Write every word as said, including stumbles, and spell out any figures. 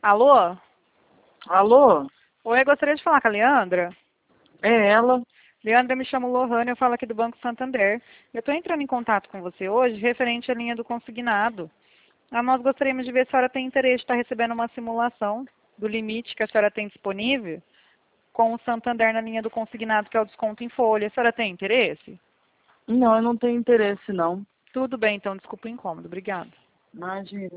Alô? Alô? Oi, eu gostaria de falar com a Leandra. É ela? Leandra, me chamo Lohane, eu falo aqui do Banco Santander. Eu estou entrando em contato com você hoje referente à linha do consignado. Ah, nós gostaríamos de ver se a senhora tem interesse de estar recebendo uma simulação do limite que a senhora tem disponível com o Santander na linha do consignado, que é o desconto em folha. A senhora tem interesse? Não, eu não tenho interesse, não. Tudo bem, então, desculpa o incômodo. Obrigada. Imagina.